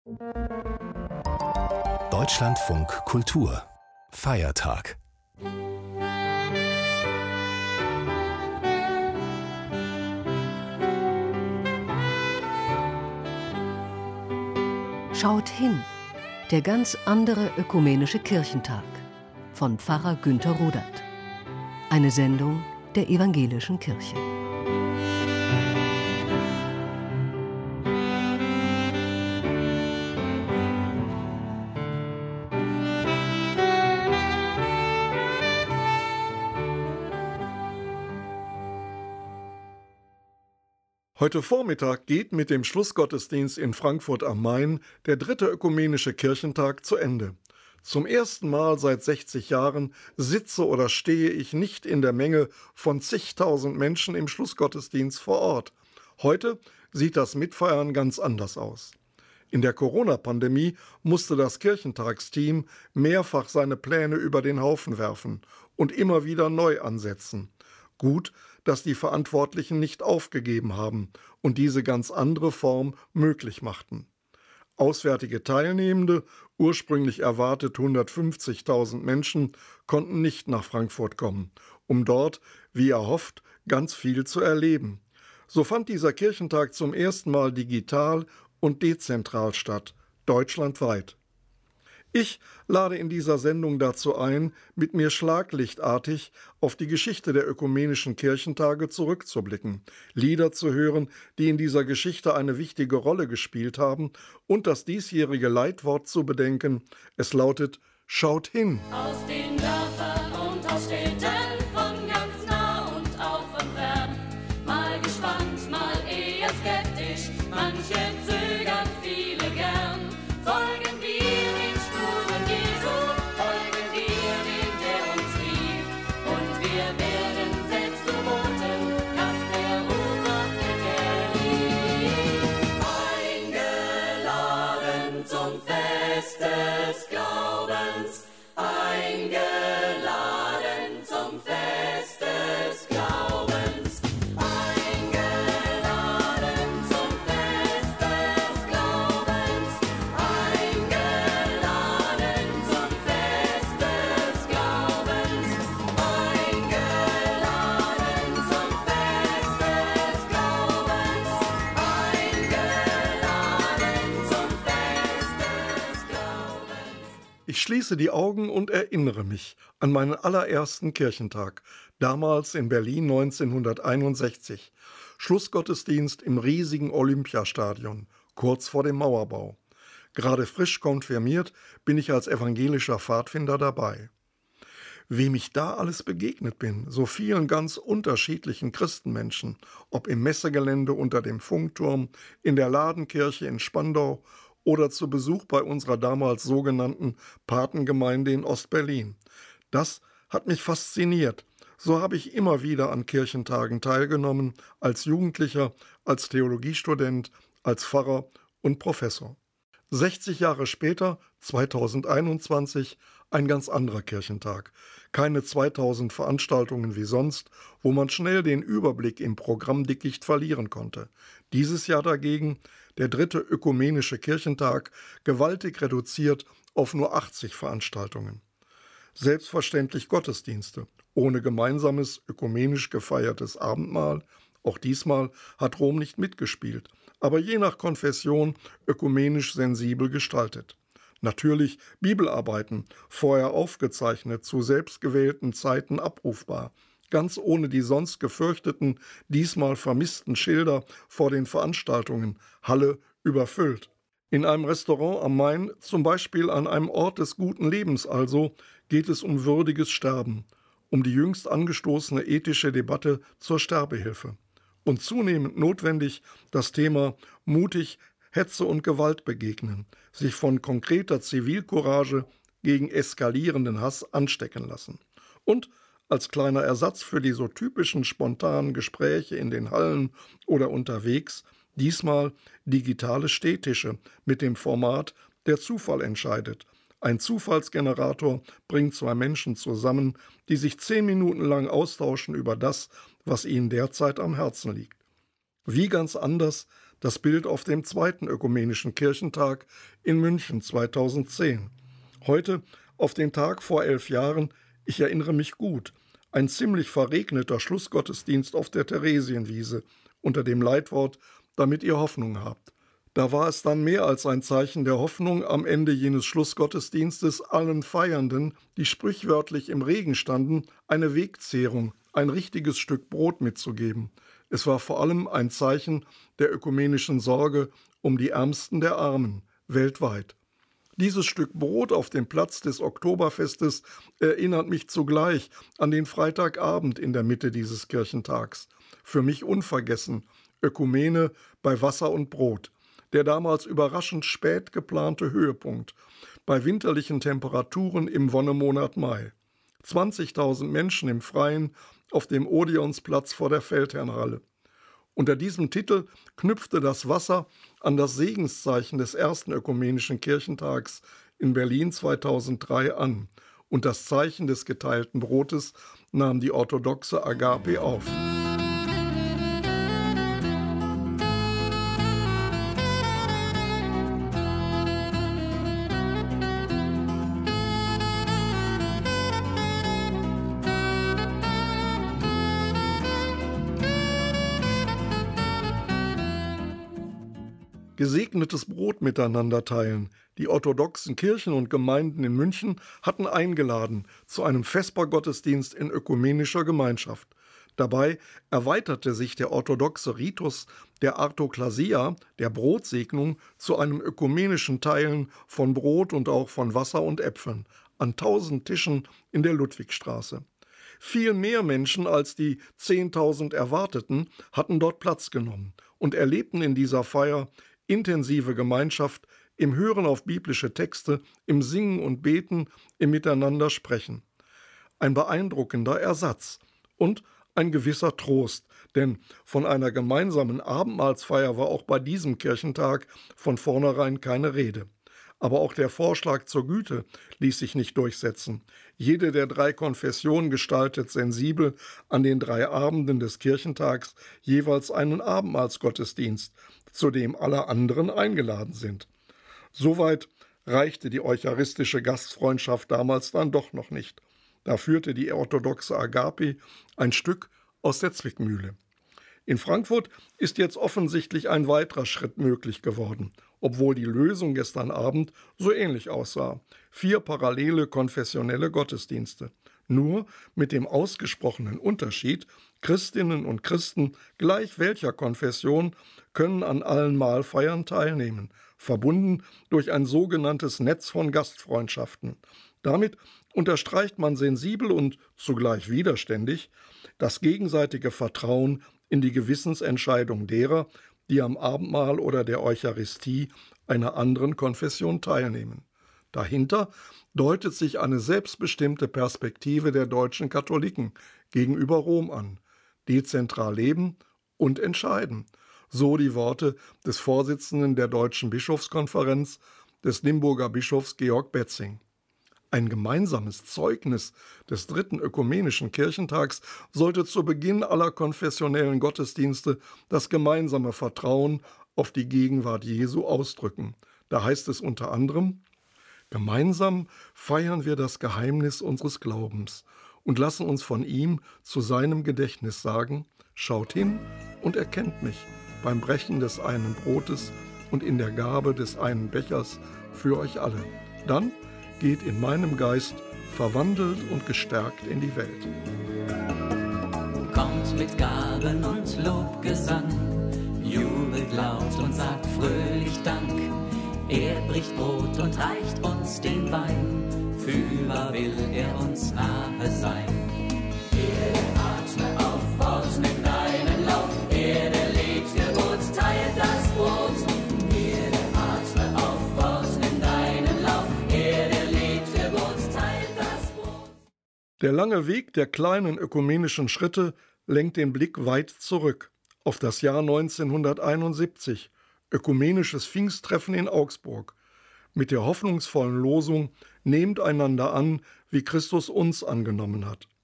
Deutschlandfunk Kultur Feiertag. Schaut hin, der ganz andere ökumenische Kirchentag von Pfarrer Günther Rudert. Eine Sendung der Evangelischen Kirche. Heute Vormittag geht mit dem Schlussgottesdienst in Frankfurt am Main der 3. Ökumenische Kirchentag zu Ende. Zum ersten Mal seit 60 Jahren sitze oder stehe ich nicht in der Menge von zigtausend Menschen im Schlussgottesdienst vor Ort. Heute sieht das Mitfeiern ganz anders aus. In der Corona-Pandemie musste das Kirchentagsteam mehrfach seine Pläne über den Haufen werfen und immer wieder neu ansetzen. Gut, dass die Verantwortlichen nicht aufgegeben haben und diese ganz andere Form möglich machten. Auswärtige Teilnehmende, ursprünglich erwartet 150.000 Menschen, konnten nicht nach Frankfurt kommen, um dort, wie erhofft, ganz viel zu erleben. So fand dieser Kirchentag zum ersten Mal digital und dezentral statt, deutschlandweit. Ich lade in dieser Sendung dazu ein, mit mir schlaglichtartig auf die Geschichte der ökumenischen Kirchentage zurückzublicken, Lieder zu hören, die in dieser Geschichte eine wichtige Rolle gespielt haben und das diesjährige Leitwort zu bedenken. Es lautet: Schaut hin! Aus den Dörfern und aus Städten, von ganz nah und auch von fern, mal gespannt, mal eher skeptisch, manche zögern, viele gern, folgen wir den Spuren Jesu, folgen wir dem, der uns liebt, und wir werden selbst so boten, dass der Unerbitte liebt. Eingeladen zum Fest des Glaubens, eingeladen zum Fest des Glaubens, eingeladen zum Fest des Glaubens, eingeladen zum Fest des Glaubens, eingeladen zum Fest des Glaubens, eingeladen zum Fest des Glaubens. Ich schließe die Augen und erinnere mich an meinen allerersten Kirchentag, damals in Berlin 1961. Schlussgottesdienst im riesigen Olympiastadion, kurz vor dem Mauerbau. Gerade frisch konfirmiert bin ich als evangelischer Pfadfinder dabei. Wem ich da alles begegnet bin, so vielen ganz unterschiedlichen Christenmenschen, ob im Messegelände unter dem Funkturm, in der Ladenkirche in Spandau oder zu Besuch bei unserer damals sogenannten Patengemeinde in Ostberlin. Das hat mich fasziniert. So habe ich immer wieder an Kirchentagen teilgenommen, als Jugendlicher, als Theologiestudent, als Pfarrer und Professor. 60 Jahre später, 2021, ein ganz anderer Kirchentag. Keine 2000 Veranstaltungen wie sonst, wo man schnell den Überblick im Programmdickicht verlieren konnte. Dieses Jahr dagegen der 3. Ökumenische Kirchentag, gewaltig reduziert auf nur 80 Veranstaltungen. Selbstverständlich Gottesdienste, ohne gemeinsames ökumenisch gefeiertes Abendmahl. Auch diesmal hat Rom nicht mitgespielt, aber je nach Konfession ökumenisch sensibel gestaltet. Natürlich Bibelarbeiten, vorher aufgezeichnet, zu selbstgewählten Zeiten abrufbar, ganz ohne die sonst gefürchteten, diesmal vermissten Schilder vor den Veranstaltungen, Halle überfüllt. In einem Restaurant am Main, zum Beispiel an einem Ort des guten Lebens also, geht es um würdiges Sterben, um die jüngst angestoßene ethische Debatte zur Sterbehilfe. Und zunehmend notwendig das Thema mutig Hetze und Gewalt begegnen, sich von konkreter Zivilcourage gegen eskalierenden Hass anstecken lassen. Und als kleiner Ersatz für die so typischen spontanen Gespräche in den Hallen oder unterwegs, diesmal digitale Stehtische mit dem Format Der Zufall entscheidet. Ein Zufallsgenerator bringt zwei Menschen zusammen, die sich 10 Minuten lang austauschen über das, was ihnen derzeit am Herzen liegt. Wie ganz anders Das Bild auf dem zweiten Ökumenischen Kirchentag in München 2010. Heute, auf den Tag vor 11 Jahren, ich erinnere mich gut, ein ziemlich verregneter Schlussgottesdienst auf der Theresienwiese unter dem Leitwort »Damit ihr Hoffnung habt«. Da war es dann mehr als ein Zeichen der Hoffnung, am Ende jenes Schlussgottesdienstes allen Feiernden, die sprichwörtlich im Regen standen, eine Wegzehrung, ein richtiges Stück Brot mitzugeben. Es war vor allem ein Zeichen der ökumenischen Sorge um die Ärmsten der Armen weltweit. Dieses Stück Brot auf dem Platz des Oktoberfestes erinnert mich zugleich an den Freitagabend in der Mitte dieses Kirchentags. Für mich unvergessen, Ökumene bei Wasser und Brot. Der damals überraschend spät geplante Höhepunkt, bei winterlichen Temperaturen im Wonnemonat Mai. 20.000 Menschen im Freien auf dem Odeonsplatz vor der Feldherrnhalle. Unter diesem Titel knüpfte das Wasser an das Segenszeichen des ersten Ökumenischen Kirchentags in Berlin 2003 an und das Zeichen des geteilten Brotes nahm die orthodoxe Agape auf. Gesegnetes Brot miteinander teilen. Die orthodoxen Kirchen und Gemeinden in München hatten eingeladen zu einem Vespergottesdienst in ökumenischer Gemeinschaft. Dabei erweiterte sich der orthodoxe Ritus der Artoklasia, der Brotsegnung, zu einem ökumenischen Teilen von Brot und auch von Wasser und Äpfeln an 1000 Tischen in der Ludwigstraße. Viel mehr Menschen als die 10.000 erwarteten hatten dort Platz genommen und erlebten in dieser Feier intensive Gemeinschaft im Hören auf biblische Texte, im Singen und Beten, im Miteinander sprechen. Ein beeindruckender Ersatz und ein gewisser Trost, denn von einer gemeinsamen Abendmahlsfeier war auch bei diesem Kirchentag von vornherein keine Rede. Aber auch der Vorschlag zur Güte ließ sich nicht durchsetzen. Jede der 3 Konfessionen gestaltet sensibel an den 3 Abenden des Kirchentags jeweils einen Abendmahlsgottesdienst, zu dem alle anderen eingeladen sind. Soweit reichte die eucharistische Gastfreundschaft damals dann doch noch nicht. Da führte die orthodoxe Agape ein Stück aus der Zwickmühle. In Frankfurt ist jetzt offensichtlich ein weiterer Schritt möglich geworden, obwohl die Lösung gestern Abend so ähnlich aussah. 4 parallele konfessionelle Gottesdienste. Nur mit dem ausgesprochenen Unterschied, Christinnen und Christen gleich welcher Konfession können an allen Mahlfeiern teilnehmen, verbunden durch ein sogenanntes Netz von Gastfreundschaften. Damit unterstreicht man sensibel und zugleich widerständig das gegenseitige Vertrauen in die Gewissensentscheidung derer, die am Abendmahl oder der Eucharistie einer anderen Konfession teilnehmen. Dahinter deutet sich eine selbstbestimmte Perspektive der deutschen Katholiken gegenüber Rom an. Dezentral leben und entscheiden. So die Worte des Vorsitzenden der Deutschen Bischofskonferenz, des Limburger Bischofs Georg Betzing. Ein gemeinsames Zeugnis des dritten ökumenischen Kirchentags sollte zu Beginn aller konfessionellen Gottesdienste das gemeinsame Vertrauen auf die Gegenwart Jesu ausdrücken. Da heißt es unter anderem: Gemeinsam feiern wir das Geheimnis unseres Glaubens und lassen uns von ihm zu seinem Gedächtnis sagen: Schaut hin und erkennt mich beim Brechen des einen Brotes und in der Gabe des einen Bechers für euch alle. Dann geht in meinem Geist verwandelt und gestärkt in die Welt. Kommt mit Gaben und Lobgesang, jubelt laut und sagt fröhlich Dank. Er bricht Brot und reicht uns den Wein, fühlbar will er uns nahe sein. Erde, atme auf, Wort, nimm deinen Lauf. Erde, lebt, Gebot, teilt das Brot. Erde, atme auf, Wort, nimm deinen Lauf. Erde, lebt, Gebot, teilt das Brot. Der lange Weg der kleinen ökumenischen Schritte lenkt den Blick weit zurück auf das Jahr 1971, ökumenisches Pfingsttreffen in Augsburg, mit der hoffnungsvollen Losung: Nehmt einander an, wie Christus uns angenommen hat.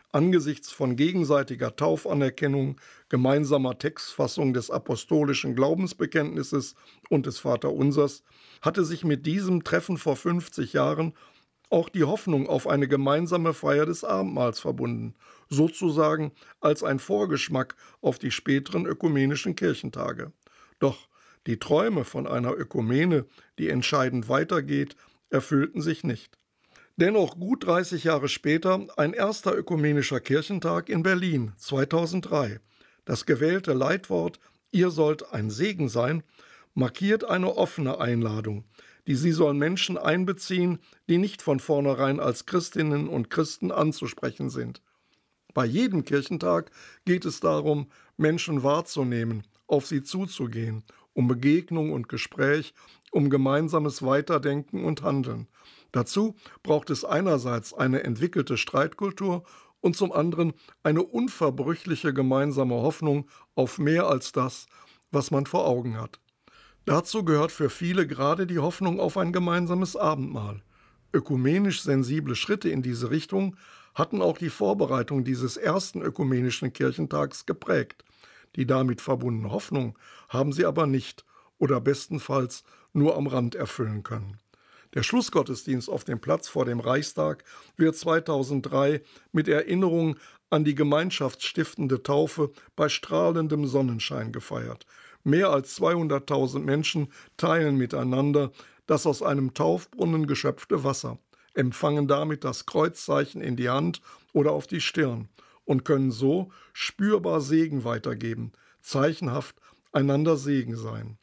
Angesichts von gegenseitiger Taufanerkennung, gemeinsamer Textfassung des apostolischen Glaubensbekenntnisses und des Vaterunsers hatte sich mit diesem Treffen vor 50 Jahren auch die Hoffnung auf eine gemeinsame Feier des Abendmahls verbunden, sozusagen als ein Vorgeschmack auf die späteren ökumenischen Kirchentage. Doch die Träume von einer Ökumene, die entscheidend weitergeht, erfüllten sich nicht. Dennoch gut 30 Jahre später ein erster ökumenischer Kirchentag in Berlin 2003. Das gewählte Leitwort „Ihr sollt ein Segen sein“ markiert eine offene Einladung. Sie soll Menschen einbeziehen, die nicht von vornherein als Christinnen und Christen anzusprechen sind. Bei jedem Kirchentag geht es darum, Menschen wahrzunehmen, auf sie zuzugehen, um Begegnung und Gespräch, um gemeinsames Weiterdenken und Handeln. Dazu braucht es einerseits eine entwickelte Streitkultur und zum anderen eine unverbrüchliche gemeinsame Hoffnung auf mehr als das, was man vor Augen hat. Dazu gehört für viele gerade die Hoffnung auf ein gemeinsames Abendmahl. Ökumenisch sensible Schritte in diese Richtung hatten auch die Vorbereitung dieses ersten ökumenischen Kirchentags geprägt. Die damit verbundene Hoffnung haben sie aber nicht oder bestenfalls nur am Rand erfüllen können. Der Schlussgottesdienst auf dem Platz vor dem Reichstag wird 2003 mit Erinnerung an die gemeinschaftsstiftende Taufe bei strahlendem Sonnenschein gefeiert. Mehr als 200.000 Menschen teilen miteinander das aus einem Taufbrunnen geschöpfte Wasser, empfangen damit das Kreuzzeichen in die Hand oder auf die Stirn und können so spürbar Segen weitergeben, zeichenhaft einander Segen sein.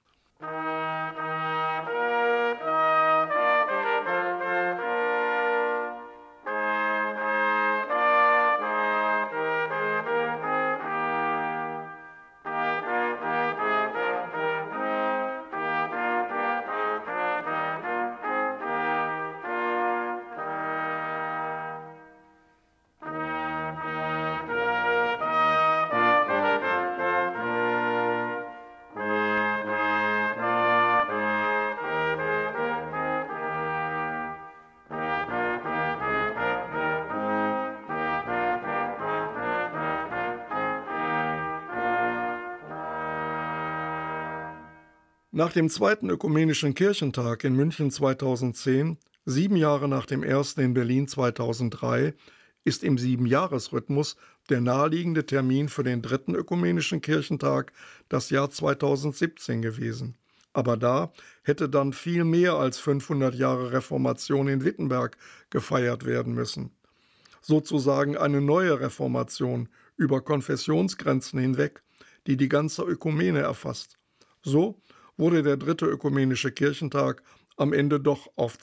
Nach dem zweiten ökumenischen Kirchentag in München 2010, 7 Jahre nach dem ersten in Berlin 2003, ist im 7-Jahres-Rhythmus der naheliegende Termin für den dritten ökumenischen Kirchentag das Jahr 2017 gewesen. Aber da hätte dann viel mehr als 500 Jahre Reformation in Wittenberg gefeiert werden müssen. Sozusagen eine neue Reformation über Konfessionsgrenzen hinweg, die die ganze Ökumene erfasst. So wurde der dritte ökumenische Kirchentag am Ende doch auf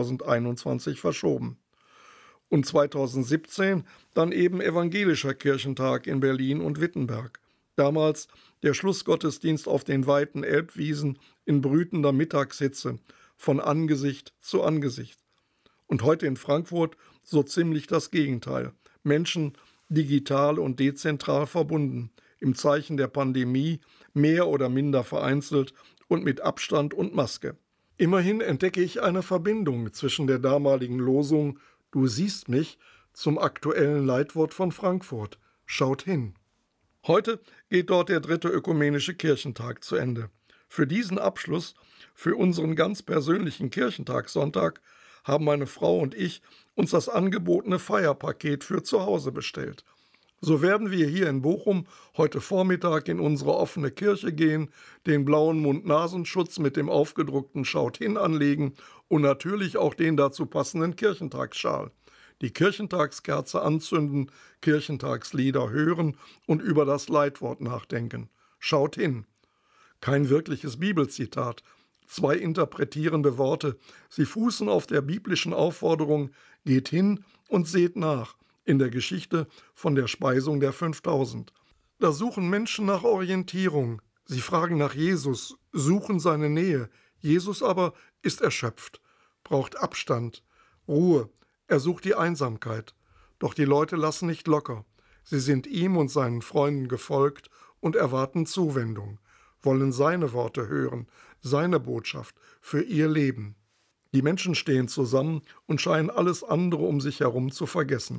2021 verschoben. Und 2017 dann eben evangelischer Kirchentag in Berlin und Wittenberg. Damals der Schlussgottesdienst auf den weiten Elbwiesen in brütender Mittagshitze, von Angesicht zu Angesicht. Und heute in Frankfurt so ziemlich das Gegenteil. Menschen digital und dezentral verbunden, im Zeichen der Pandemie, mehr oder minder vereinzelt und mit Abstand und Maske. Immerhin entdecke ich eine Verbindung zwischen der damaligen Losung „Du siehst mich“ zum aktuellen Leitwort von Frankfurt: Schaut hin. Heute geht dort der dritte ökumenische Kirchentag zu Ende. Für diesen Abschluss, für unseren ganz persönlichen Kirchentagssonntag, haben meine Frau und ich uns das angebotene Feierpaket für zu Hause bestellt. So werden wir hier in Bochum heute Vormittag in unsere offene Kirche gehen, den blauen Mund-Nasenschutz mit dem aufgedruckten Schaut hin anlegen und natürlich auch den dazu passenden Kirchentagsschal. Die Kirchentagskerze anzünden, Kirchentagslieder hören und über das Leitwort nachdenken. Schaut hin. Kein wirkliches Bibelzitat. 2 interpretierende Worte. Sie fußen auf der biblischen Aufforderung: Geht hin und seht nach. In der Geschichte von der Speisung der 5000. Da suchen Menschen nach Orientierung. Sie fragen nach Jesus, suchen seine Nähe. Jesus aber ist erschöpft, braucht Abstand, Ruhe. Er sucht die Einsamkeit. Doch die Leute lassen nicht locker. Sie sind ihm und seinen Freunden gefolgt und erwarten Zuwendung, wollen seine Worte hören, seine Botschaft für ihr Leben. Die Menschen stehen zusammen und scheinen alles andere um sich herum zu vergessen.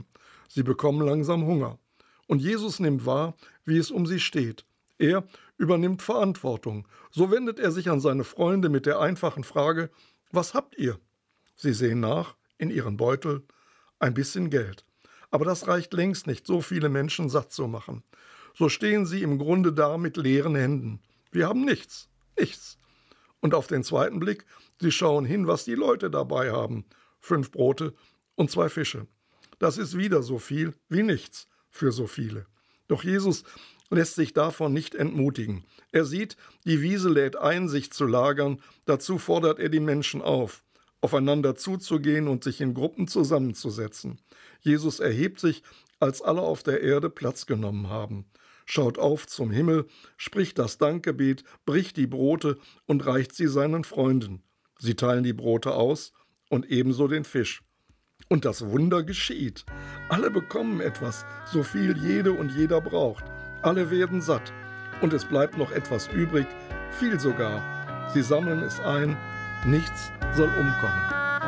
Sie bekommen langsam Hunger. Und Jesus nimmt wahr, wie es um sie steht. Er übernimmt Verantwortung. So wendet er sich an seine Freunde mit der einfachen Frage: Was habt ihr? Sie sehen nach in ihren Beutel: ein bisschen Geld. Aber das reicht längst nicht, so viele Menschen satt zu machen. So stehen sie im Grunde da mit leeren Händen. Wir haben nichts, nichts. Und auf den zweiten Blick, sie schauen hin, was die Leute dabei haben. 5 Brote und 2 Fische. Das ist wieder so viel wie nichts für so viele. Doch Jesus lässt sich davon nicht entmutigen. Er sieht, die Wiese lädt ein, sich zu lagern. Dazu fordert er die Menschen auf, aufeinander zuzugehen und sich in Gruppen zusammenzusetzen. Jesus erhebt sich, als alle auf der Erde Platz genommen haben, schaut auf zum Himmel, spricht das Dankgebet, bricht die Brote und reicht sie seinen Freunden. Sie teilen die Brote aus und ebenso den Fisch. Und das Wunder geschieht. Alle bekommen etwas, so viel jede und jeder braucht. Alle werden satt. Und es bleibt noch etwas übrig, viel sogar. Sie sammeln es ein, nichts soll umkommen.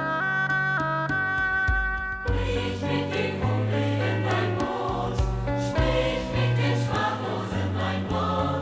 Sprich mit den Hungrigen dein Brot, sprich mit den Sprachlosen dein Wort,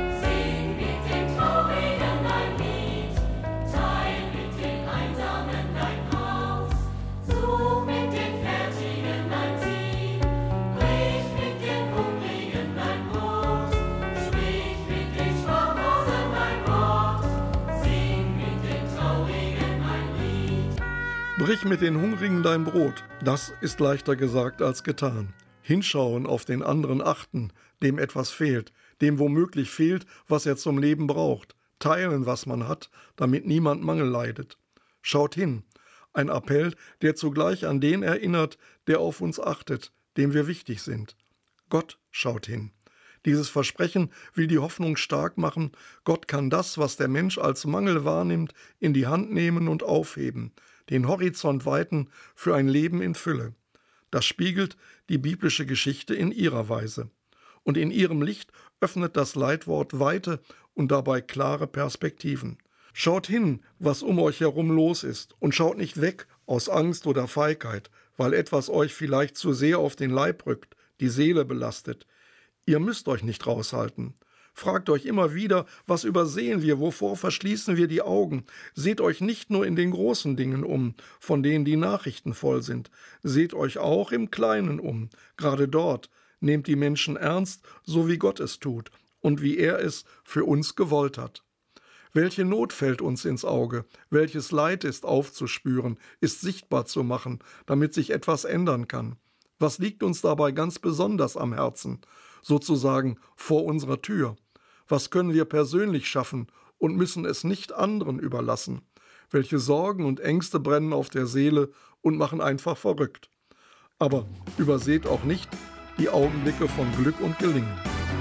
sing mit den Traurigen dein Lied, teil mit den Einsamen dein Haus, such mit den Fertigen dein Ziel, sprich mit den Hungrigen dein Brot, sprich mit den Sprachlosen dein Wort, sing mit den Traurigen ein Lied. Brich mit den Hungrigen dein Brot, das ist leichter gesagt als getan. Hinschauen, auf den anderen achten, dem etwas fehlt, dem womöglich fehlt, was er zum Leben braucht. Teilen, was man hat, damit niemand Mangel leidet. Schaut hin, ein Appell, der zugleich an den erinnert, der auf uns achtet, dem wir wichtig sind. Gott schaut hin. Dieses Versprechen will die Hoffnung stark machen, Gott kann das, was der Mensch als Mangel wahrnimmt, in die Hand nehmen und aufheben, den Horizont weiten für ein Leben in Fülle. Das spiegelt die biblische Geschichte in ihrer Weise. Und in ihrem Licht öffnet das Leitwort weite und dabei klare Perspektiven. Schaut hin, was um euch herum los ist, und schaut nicht weg aus Angst oder Feigheit, weil etwas euch vielleicht zu sehr auf den Leib rückt, die Seele belastet. Ihr müsst euch nicht raushalten. Fragt euch immer wieder, was übersehen wir, wovor verschließen wir die Augen? Seht euch nicht nur in den großen Dingen um, von denen die Nachrichten voll sind. Seht euch auch im Kleinen um. Gerade dort nehmt die Menschen ernst, so wie Gott es tut und wie er es für uns gewollt hat. Welche Not fällt uns ins Auge? Welches Leid ist aufzuspüren, ist sichtbar zu machen, damit sich etwas ändern kann? Was liegt uns dabei ganz besonders am Herzen, sozusagen vor unserer Tür? Was können wir persönlich schaffen und müssen es nicht anderen überlassen? Welche Sorgen und Ängste brennen auf der Seele und machen einfach verrückt? Aber überseht auch nicht die Augenblicke von Glück und Gelingen.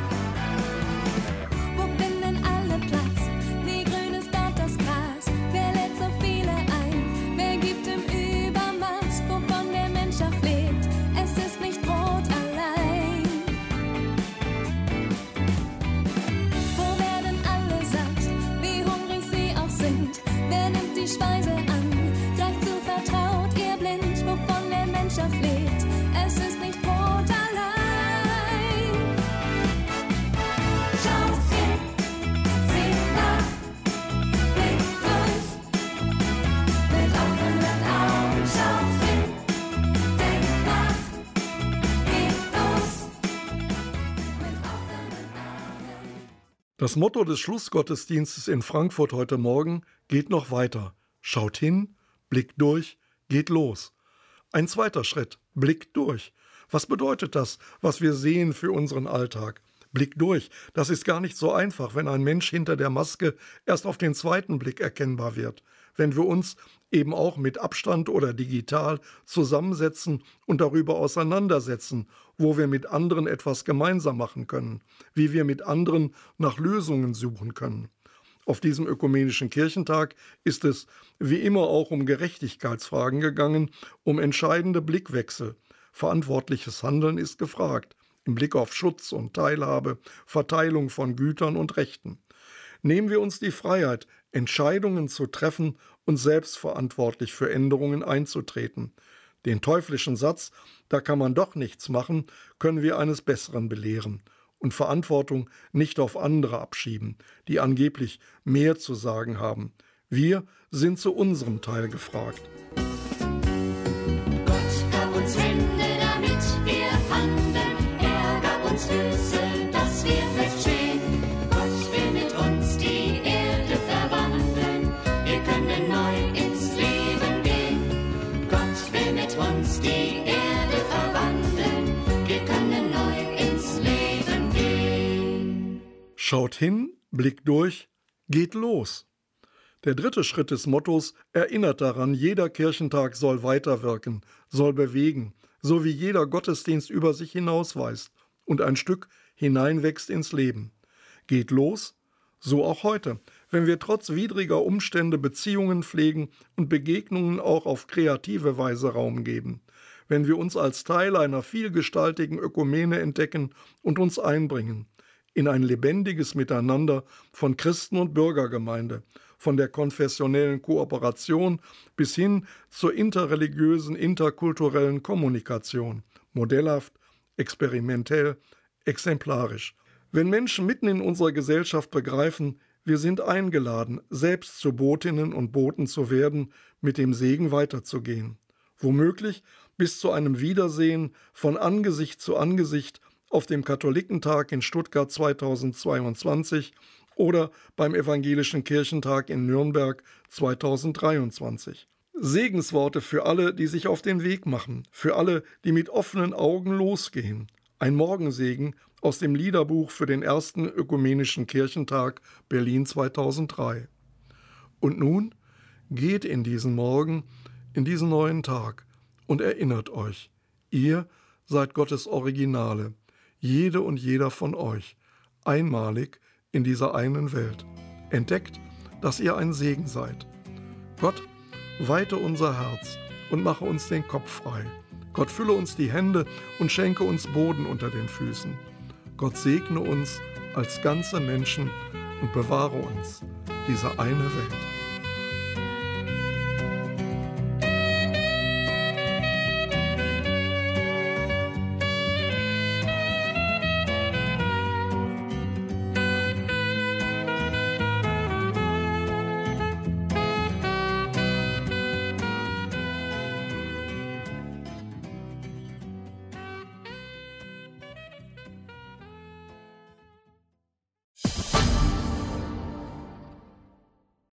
Wo finden alle Platz? Wie grün ist dort das Gras? Wer lädt so viele ein? Wer gibt im Übermaß, wovon der Mensch auch lebt? Es ist nicht Brot allein. Wo werden alle satt? Wie hungrig sie auch sind? Wer nimmt die Speise an? Greift zu vertraut, ihr blind, wovon der Mensch auch lebt? Es ist nicht Brot allein. Schaut hin, seht nach, blickt durch, mit offenen Augen. Schaut hin, denkt nach, geht los, mit offenen Augen. Das Motto des Schlussgottesdienstes in Frankfurt heute Morgen geht noch weiter. Schaut hin, blickt durch, geht los. Ein zweiter Schritt, blickt durch. Was bedeutet das, was wir sehen für unseren Alltag? Blick durch, das ist gar nicht so einfach, wenn ein Mensch hinter der Maske erst auf den zweiten Blick erkennbar wird. Wenn wir uns eben auch mit Abstand oder digital zusammensetzen und darüber auseinandersetzen, wo wir mit anderen etwas gemeinsam machen können, wie wir mit anderen nach Lösungen suchen können. Auf diesem Ökumenischen Kirchentag ist es wie immer auch um Gerechtigkeitsfragen gegangen, um entscheidende Blickwechsel. Verantwortliches Handeln ist gefragt, im Blick auf Schutz und Teilhabe, Verteilung von Gütern und Rechten. Nehmen wir uns die Freiheit, Entscheidungen zu treffen und selbstverantwortlich für Änderungen einzutreten. Den teuflischen Satz, da kann man doch nichts machen, können wir eines Besseren belehren und Verantwortung nicht auf andere abschieben, die angeblich mehr zu sagen haben. Wir sind zu unserem Teil gefragt. Gott gab uns Hände, damit wir handeln. Er gab uns Füße, dass wir feststehen. Gott will mit uns die Erde verwandeln. Wir können neu ins Leben gehen. Gott will mit uns die Erde verwandeln. Wir können neu ins Leben gehen. Schaut hin, blickt durch, geht los. Der dritte Schritt des Mottos erinnert daran, jeder Kirchentag soll weiterwirken, soll bewegen, so wie jeder Gottesdienst über sich hinausweist und ein Stück hineinwächst ins Leben. Geht los, so auch heute, wenn wir trotz widriger Umstände Beziehungen pflegen und Begegnungen auch auf kreative Weise Raum geben. Wenn wir uns als Teil einer vielgestaltigen Ökumene entdecken und uns einbringen in ein lebendiges Miteinander von Christen- und Bürgergemeinde, von der konfessionellen Kooperation bis hin zur interreligiösen, interkulturellen Kommunikation. Modellhaft, experimentell, exemplarisch. Wenn Menschen mitten in unserer Gesellschaft begreifen, wir sind eingeladen, selbst zu Botinnen und Boten zu werden, mit dem Segen weiterzugehen. Womöglich bis zu einem Wiedersehen von Angesicht zu Angesicht auf dem Katholikentag in Stuttgart 2022 oder beim Evangelischen Kirchentag in Nürnberg 2023. Segensworte für alle, die sich auf den Weg machen, für alle, die mit offenen Augen losgehen. Ein Morgensegen aus dem Liederbuch für den ersten Ökumenischen Kirchentag Berlin 2003. Und nun geht in diesen Morgen, in diesen neuen Tag und erinnert euch, ihr seid Gottes Originale, jede und jeder von euch, einmalig in dieser einen Welt. Entdeckt, dass ihr ein Segen seid. Gott, weite unser Herz und mache uns den Kopf frei. Gott, fülle uns die Hände und schenke uns Boden unter den Füßen. Gott segne uns als ganze Menschen und bewahre uns diese eine Welt.